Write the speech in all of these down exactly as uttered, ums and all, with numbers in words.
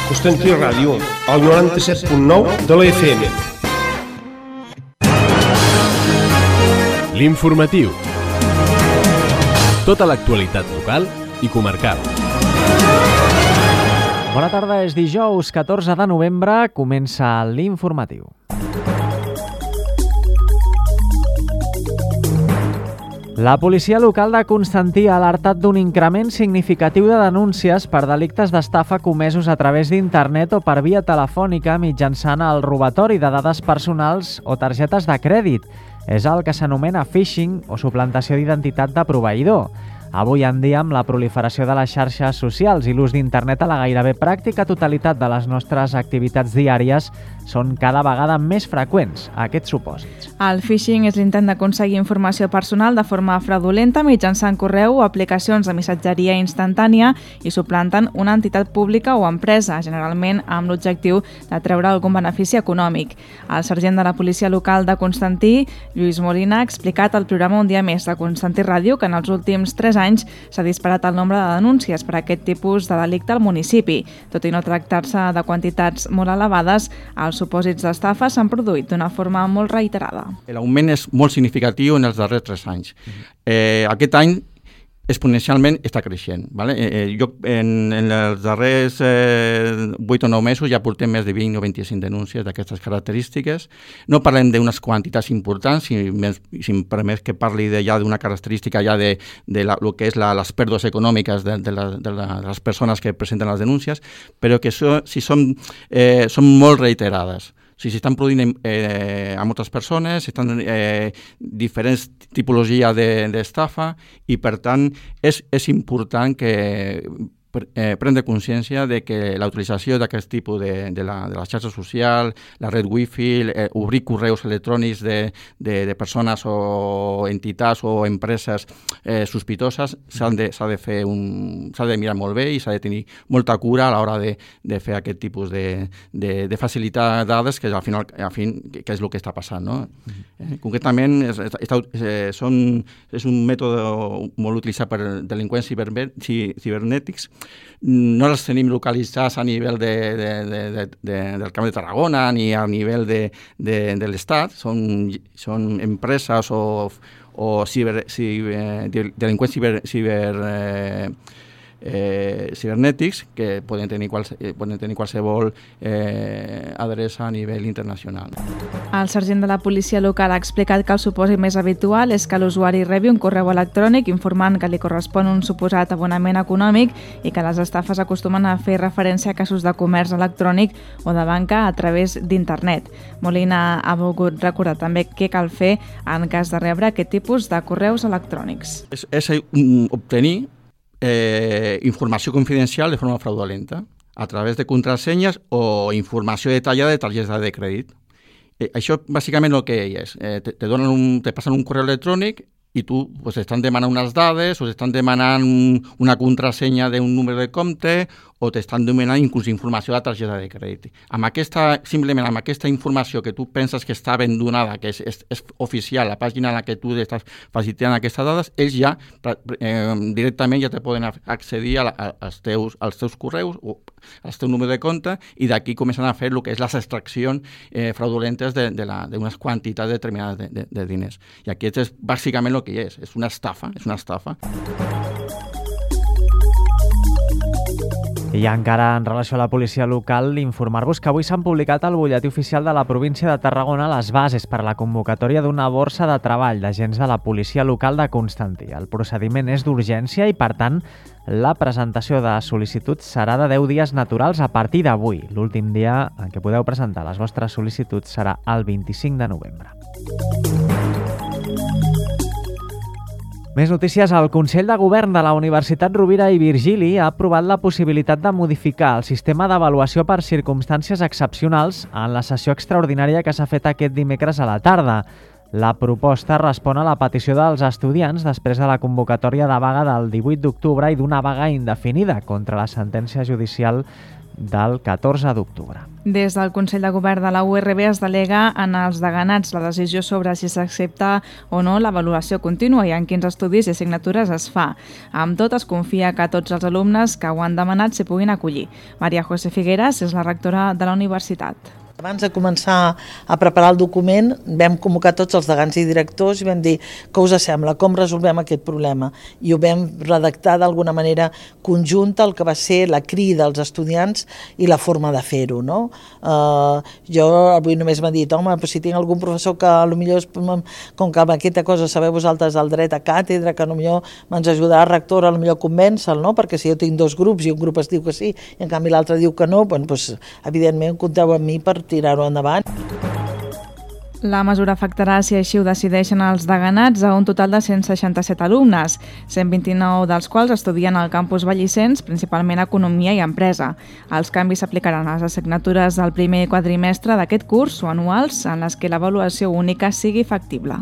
Constantí Ràdio, al noranta-set punt nou de la F M. L'informatiu. Tota l'actualitat local i comarcal. Bona tarda, és dijous catorze de novembre, comença l'informatiu. La policia local de Constantí ha alertat d'un increment significatiu de denúncies per delictes d'estafa comesos a través d'internet o per via telefònica mitjançant el robatori de dades personals o targetes de crèdit. És el que s'anomena phishing o suplantació d'identitat de proveïdor. Avui en dia, amb la proliferació de les xarxes socials i l'ús d'internet a la gairebé pràctica totalitat de les nostres activitats diàries, són cada vegada més freqüents aquests supòsits. El phishing és l'intent d'aconseguir informació personal de forma fraudulenta mitjançant correu o aplicacions de missatgeria instantània i suplanten una entitat pública o empresa, generalment amb l'objectiu de treure algun benefici econòmic. El sergent de la policia local de Constantí, Lluís Molina, ha explicat al programa Un dia més de Constantí Ràdio que en els últims tres anys s'ha disparat el nombre de denúncies per aquest tipus de delicte al municipi. Tot i no tractar-se de quantitats molt elevades, els supòsits d'estafa s'han produït d'una forma molt reiterada. L'augment és molt significatiu en els darrers tres anys. Eh, aquest any exponencialment està creixent. Vale? Eh, jo en, en els darrers vuit eh, o nou mesos ja portem més de vint o vint-i-cinc denúncies d'aquestes característiques. No parlem d'unes quantitats importants, si, si em permets que parli de, ja d'una característica ja de, de la, lo que és la, les pèrdues econòmiques de, de, la, de, la, de les persones que presenten les denúncies, però que so, si són, eh, són molt reiterades. O sigui, s'estan produint eh, a moltes persones, estan eh, diferents tipologies d'estafa i, per tant, és, és important que eh, prendre consciència de que la utilització d'aquest tipus de, de, la, de la xarxa social, la red wifi, eh, obrir correus electrònics de, de, de persones o entitats o empreses eh, sospitoses s'ha de, s'ha de fer un, s'ha de mirar molt bé i s'ha de tenir molta cura a l'hora de, de fer aquest tipus de, de, de facilitar dades que al final, al fin, que és el que està passant, no? Eh, concretament és, és, és, són, és un mètode molt utilitzat per delinqüents cibernètics. No els tenim localitzats a nivell de, de, de, de, de, del Camp de Tarragona ni a nivell de, de, de l'Estat. Són, són empreses o, o ciber, ciber, delinqüents ciber, ciber, eh, eh, cibernètics que poden tenir, qualse, poden tenir qualsevol eh, adreça a nivell internacional. El sergent de la policia local ha explicat que el supòsit més habitual és que l'usuari rebi un correu electrònic informant que li correspon un suposat abonament econòmic i que les estafes acostumen a fer referència a casos de comerç electrònic o de banca a través d'internet. Molina ha volgut recordar també què cal fer en cas de rebre aquest tipus de correus electrònics. És, és um, obtenir eh, informació confidencial de forma fraudulenta a través de contrasenyes o informació detallada de targeta de crèdit. Eh, això bàsicament el que és. Eh, te, te, donen un, te passen un correu electrònic i tu pues, estan demanant unes dades o estan demanant una contrasenya d'un número de compte o t'estan demanant inclús informació de la targeta de crèdit. Amb aquesta, simplement amb aquesta informació que tu penses que està ben donada, que és, és, és oficial, la pàgina en la que tu estàs facilitant aquestes dades, ells ja eh, directament ja te poden accedir a la, a, als, teus, als teus correus o als teus números de compte i d'aquí comencen a fer el que és les extraccions eh, fraudulentes d'unes de, de d'unes quantitats determinades de, de, de diners. I aquest és bàsicament el que és, és una estafa, és una estafa. I encara en relació a la policia local, informar-vos que avui s'han publicat al butlletí oficial de la província de Tarragona les bases per a la convocatòria d'una borsa de treball d'agents de la policia local de Constantí. El procediment és d'urgència i, per tant, la presentació de sol·licituds serà de deu dies naturals a partir d'avui. L'últim dia en què podeu presentar les vostres sol·licituds serà el vint-i-cinc de novembre. Més notícies. El Consell de Govern de la Universitat Rovira i Virgili ha aprovat la possibilitat de modificar el sistema d'avaluació per circumstàncies excepcionals en la sessió extraordinària que s'ha fet aquest dimecres a la tarda. La proposta respon a la petició dels estudiants després de la convocatòria de vaga del divuit d'octubre i d'una vaga indefinida contra la sentència judicial del catorze d'octubre. Des del Consell de Govern de la U R B es delega en els deganats la decisió sobre si s'accepta o no l'avaluació contínua i en quins estudis i assignatures es fa. Amb tot, es confia que tots els alumnes que ho han demanat s'hi puguin acollir. Maria José Figueras és la rectora de la universitat. Abans de començar a preparar el document vam convocar tots els degans i directors i vam dir què us sembla, com resolvem aquest problema, i ho vam redactar d'alguna manera conjunta el que va ser la crida als estudiants i la forma de fer-ho. No? Uh, jo avui només m'ha dit, home, però si tinc algun professor que potser, com que amb aquesta cosa sabeu vosaltres el dret a càtedra, que potser m'ens ajudarà a rectora, potser convèncer-lo, no? Perquè si jo tinc dos grups i un grup es diu que sí i en canvi l'altre diu que no, bueno, doncs, evidentment compteu amb mi per tirar-ho endavant. La mesura afectarà, si així ho decideixen els deganats, a un total de cent seixanta-set alumnes, cent vint-i-nou dels quals estudien al campus Vallicens, principalment Economia i Empresa. Els canvis s'aplicaran a les assignatures del primer quadrimestre d'aquest curs o anuals en les que l'avaluació única sigui factible.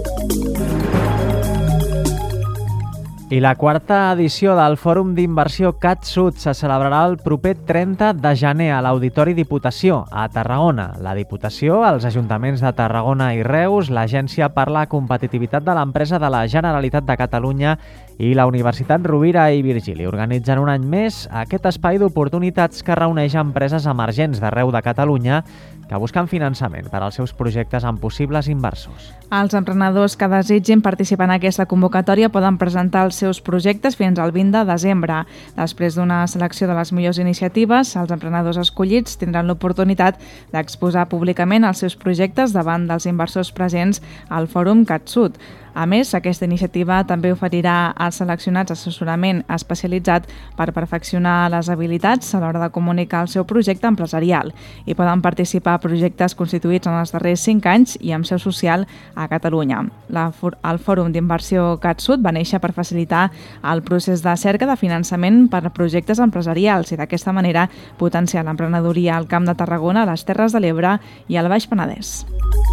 I la quarta edició del Fòrum d'Inversió CatSud se celebrarà el proper trenta de gener a l'Auditori Diputació, a Tarragona. La Diputació, els ajuntaments de Tarragona i Reus, l'Agència per la Competitivitat de l'Empresa de la Generalitat de Catalunya i la Universitat Rovira i Virgili organitzen un any més aquest espai d'oportunitats que reuneix empreses emergents d'arreu de Catalunya que busquen finançament per als seus projectes amb possibles inversors. Els emprenedors que desitgin participar en aquesta convocatòria poden presentar els seus projectes fins al vint de desembre. Després d'una selecció de les millors iniciatives, els emprenedors escollits tindran l'oportunitat d'exposar públicament els seus projectes davant dels inversors presents al Fòrum CatSud. A més, aquesta iniciativa també oferirà als seleccionats assessorament especialitzat per perfeccionar les habilitats a l'hora de comunicar el seu projecte empresarial i poden participar projectes constituïts en els darrers cinc anys i amb seu social a Catalunya. La, el Fòrum d'Inversió CatSud va néixer per facilitar el procés de cerca de finançament per a projectes empresarials i d'aquesta manera potenciar l'emprenedoria al Camp de Tarragona, a les Terres de l'Ebre i al Baix Penedès.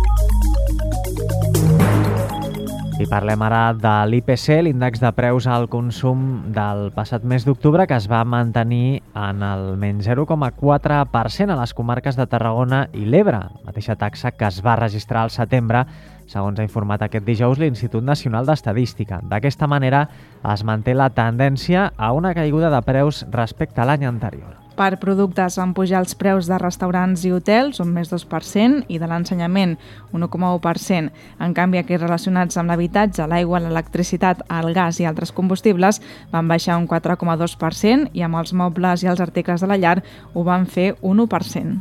I parlem ara de l'I P C, l'índex de preus al consum del passat mes d'octubre, que es va mantenir en el menys zero coma quatre per cent a les comarques de Tarragona i l'Ebre, mateixa taxa que es va registrar al setembre, segons ha informat aquest dijous l'Institut Nacional d'Estadística. D'aquesta manera es manté la tendència a una caiguda de preus respecte a l'any anterior. Per productes van pujar els preus de restaurants i hotels un més dos per cent i de l'ensenyament un un coma u per cent. En canvi, aquells relacionats amb l'habitatge, l'aigua, l'electricitat, el gas i altres combustibles van baixar un quatre coma dos per cent i amb els mobles i els articles de la llar ho van fer un u per cent.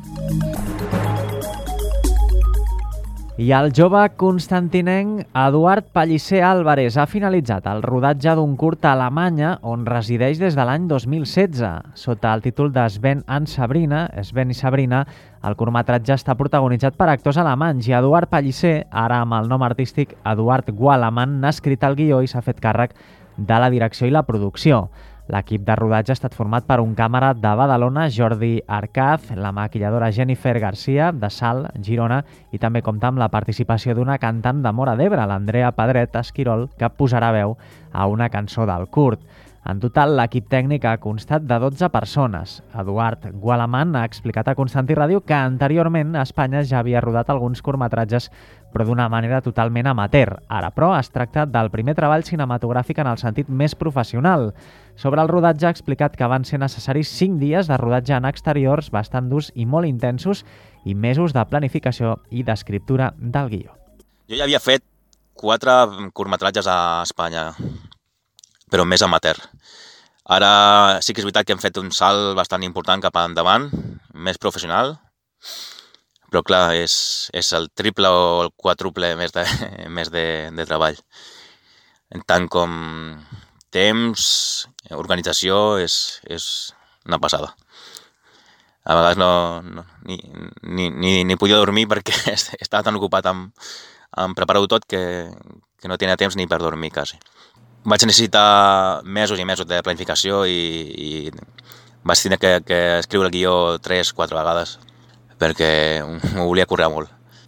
I el jove constantinenc Eduard Pellicer Álvarez ha finalitzat el rodatge d'un curt a Alemanya on resideix des de l'any dos mil setze. Sota el títol de Sven and Sabrina, Sven i Sabrina, el curtmetratge està protagonitzat per actors alemanys i Eduard Pellicer, ara amb el nom artístic Eduard Gualaman, n'ha escrit el guió i s'ha fet càrrec de la direcció i la producció. L'equip de rodatge ha estat format per un càmera de Badalona, Jordi Arcaz, la maquilladora Jennifer Garcia, de Salt, Girona, i també compta amb la participació d'una cantant de Móra d'Ebre, l'Andrea Pedret Esquirol, que posarà veu a una cançó del curt. En total, l'equip tècnic ha constat de dotze persones. Eduard Gualaman ha explicat a Constantí Ràdio que anteriorment a Espanya ja havia rodat alguns curtmetratges, però d'una manera totalment amateur. Ara, però, es tracta del primer treball cinematogràfic en el sentit més professional. Sobre el rodatge ha explicat que van ser necessaris cinc dies de rodatge en exteriors bastant durs i molt intensos i mesos de planificació i d'escriptura del guió. Jo ja havia fet quatre curtmetratges a Espanya, però més amateur. Ara sí que és veritat que hem fet un salt bastant important cap endavant, més professional, però clar, és, és el triple o el quàdruple més de, més de, de treball. En tant com temps, organització, és, és una passada. A vegades no, no, ni, ni, ni, ni podia dormir perquè estava tan ocupat amb, amb preparar-ho tot que, que no tenia temps ni per dormir quasi. Vaig necessitar mesos i mesos de planificació i, i vaig tenir que, que escriure el guió tres, quatre vegades perquè ho volia currar molt.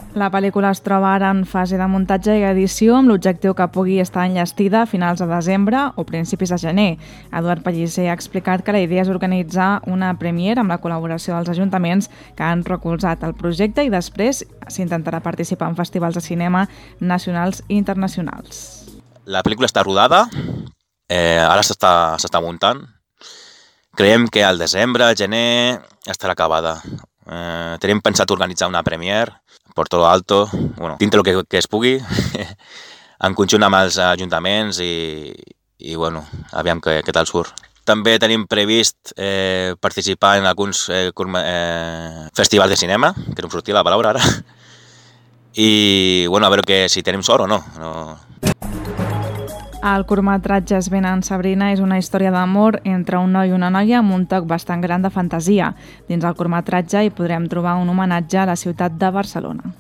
La pel·lícula es troba ara en fase de muntatge i edició amb l'objectiu que pugui estar enllestida a finals de desembre o principis de gener. Eduard Pellicer ha explicat que la idea és organitzar una premiere amb la col·laboració dels ajuntaments que han recolzat el projecte i després s'intentarà participar en festivals de cinema nacionals i internacionals. La pel·lícula està rodada, eh, ara s'està s'està muntant. Creiem que al desembre, al gener, estarà acabada. Eh, tenim pensat organitzar una premiere per tot alto, bueno, dintre el que, que es pugui, en conjunt amb els ajuntaments i, i bueno, aviam què, què tal surt. També tenim previst eh, participar en alguns eh, eh, festivals de cinema, que no em sortia la paraula ara, i bueno, a veure que, si tenim sort o no. no. El curtmetratge Es venen Sabrina és una història d'amor entre un noi i una noia amb un toc bastant gran de fantasia. Dins el curtmetratge hi podrem trobar un homenatge a la ciutat de Barcelona.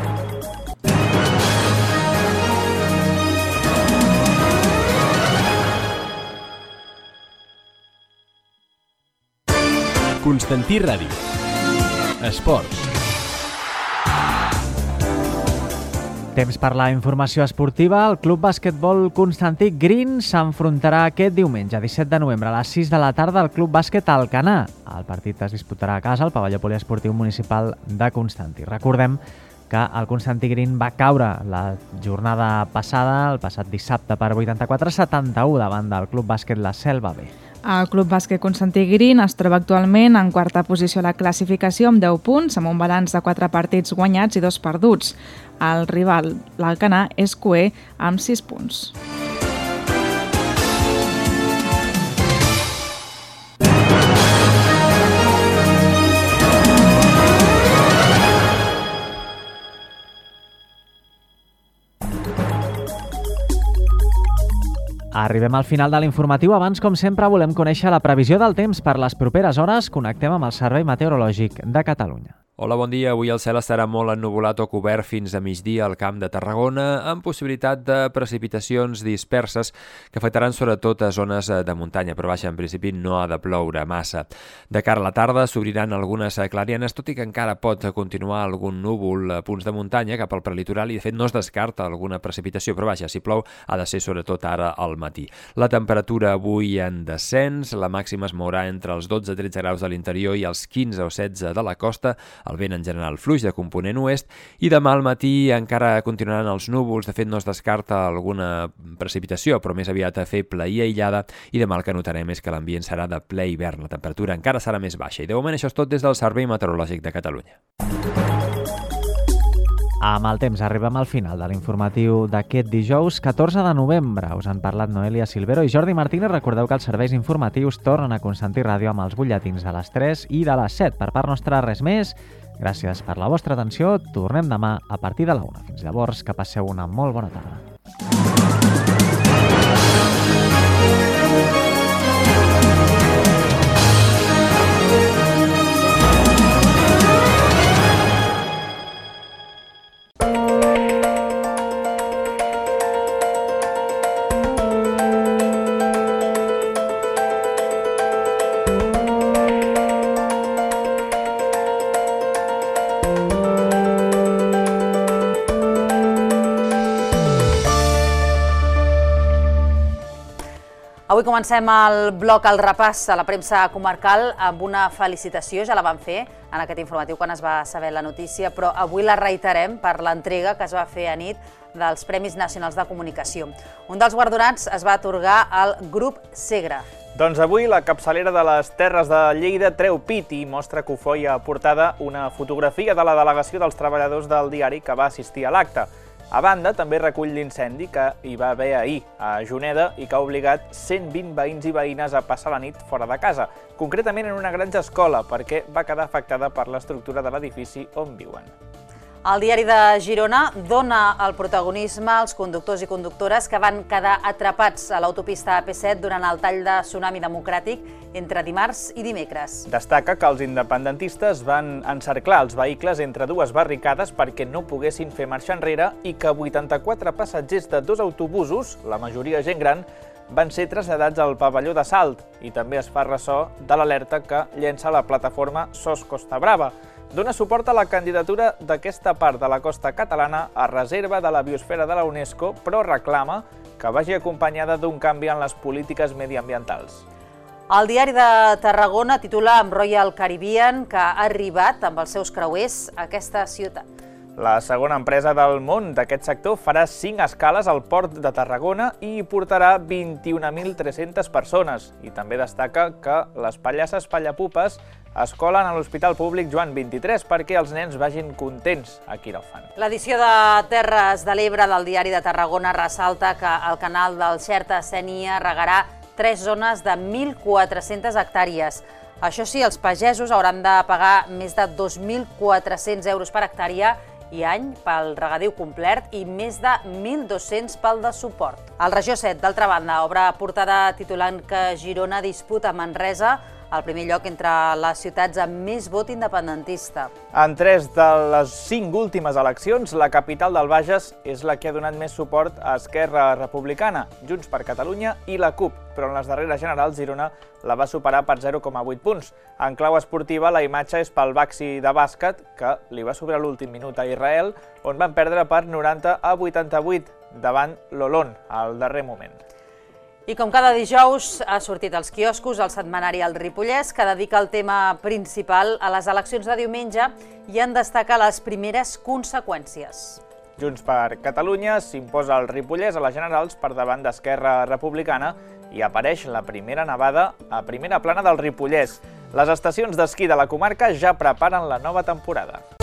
Constantí Ràdio. Esports. Temps per la informació esportiva. El Club Basquetbol Constantí Green s'enfrontarà aquest diumenge, disset de novembre, a les sis de la tarda al Club Bàsquet Alcanar. El partit es disputarà a casa al pavelló poliesportiu municipal de Constantí. Recordem que el Constantí Green va caure la jornada passada, el passat dissabte, per vuitanta-quatre a setanta-u davant del Club Bàsquet La Selva B. El Club Bàsquet Constantí Green es troba actualment en quarta posició a la classificació amb deu punts, amb un balanç de quatre partits guanyats i dos perduts. El rival, l'Alcanar, és cuer amb sis punts. Arribem al final de l'informatiu. Abans, com sempre, volem conèixer la previsió del temps per les properes hores. Connectem amb el Servei Meteorològic de Catalunya. Hola, bon dia. Avui el cel estarà molt ennuvolat o cobert fins a migdia al Camp de Tarragona, amb possibilitat de precipitacions disperses que afectaran sobretot a zones de muntanya, però vaja, en principi no ha de ploure massa. De cara a la tarda s'obriran algunes clarianes, tot i que encara pot continuar algun núvol a punts de muntanya cap al prelitoral i de fet no es descarta alguna precipitació, però vaja, si plou ha de ser sobretot ara al matí. La temperatura avui en descens, la màxima es mourà entre els dotze a tretze graus de l'interior i els quinze o setze de la costa, el vent en general fluix de component oest, i demà al matí encara continuaran els núvols, de fet no es descarta alguna precipitació, però més aviat feble i aïllada, i demà el que notarem és que l'ambient serà de ple hivern, la temperatura encara serà més baixa, i de moment això és tot des del Servei Meteorològic de Catalunya. Amb el temps arribem al final de l'informatiu d'aquest dijous catorze de novembre. Us han parlat Noelia Silvero i Jordi Martínez. Recordeu que els serveis informatius tornen a Constantí Ràdio amb els butlletins de les tres i de les set. Per part nostra, res més. Gràcies per la vostra atenció. Tornem demà a partir de la una. Fins llavors, que passeu una molt bona tarda. Avui comencem el bloc, el repàs a la premsa comarcal amb una felicitació, ja la vam fer en aquest informatiu quan es va saber la notícia, però avui la reiterem per l'entrega que es va fer a nit dels Premis Nacionals de Comunicació. Un dels guardonats es va atorgar al Grup Segre. Doncs avui la capçalera de les Terres de Lleida treu pit i mostra que Cofoi ha portada una fotografia de la delegació dels treballadors del diari que va assistir a l'acte. A banda, també recull l'incendi que hi va haver ahir a Juneda i que ha obligat cent vint veïns i veïnes a passar la nit fora de casa, concretament en una granja escola, perquè va quedar afectada per l'estructura de l'edifici on viuen. El diari de Girona dona el protagonisme als conductors i conductores que van quedar atrapats a l'autopista A P set durant el tall de Tsunami Democràtic entre dimarts i dimecres. Destaca que els independentistes van encerclar els vehicles entre dues barricades perquè no poguessin fer marxa enrere i que vuitanta-quatre passatgers de dos autobusos, la majoria gent gran, van ser traslladats al pavelló de Salt i també es fa ressò de l'alerta que llença la plataforma SOS Costa Brava. Dona suport a la candidatura d'aquesta part de la costa catalana a reserva de la biosfera de la UNESCO, però reclama que vagi acompanyada d'un canvi en les polítiques mediambientals. El diari de Tarragona titula amb Royal Caribbean que ha arribat amb els seus creuers a aquesta ciutat. La segona empresa del món d'aquest sector farà cinc escales al port de Tarragona i hi portarà vint-i-una mil tres-centes persones. I també destaca que les pallasses pallapupes es colen a l'Hospital Públic Joan vint-i-tres perquè els nens vagin contents a quiròfan. L'edició de Terres de l'Ebre del diari de Tarragona ressalta que el canal del Xerta-Sénia regarà tres zones de mil quatre-centes hectàrees. Això sí, els pagesos hauran de pagar més de dos mil quatre-cents euros per hectàrea i any pel regadiu complet i més de mil dos-cents pel de suport. El Regió set, d'altra banda, obre portada titulant que Girona disputa Manresa el primer lloc entre les ciutats amb més vot independentista. En tres de les cinc últimes eleccions, la capital del Bages és la que ha donat més suport a Esquerra Republicana, Junts per Catalunya i la CUP, però en les darreres generals Girona la va superar per zero coma vuit punts. En clau esportiva, la imatge és pel Baxi de bàsquet, que li va sobrar l'últim minut a Israel, on van perdre per noranta a vuitanta-vuit davant l'Olon al darrer moment. I com cada dijous ha sortit als quioscos el setmanari El Ripollès, que dedica el tema principal a les eleccions de diumenge i en destaca les primeres conseqüències. Junts per Catalunya s'imposa el Ripollès a les generals per davant d'Esquerra Republicana i apareix la primera nevada a primera plana del Ripollès. Les estacions d'esquí de la comarca ja preparen la nova temporada.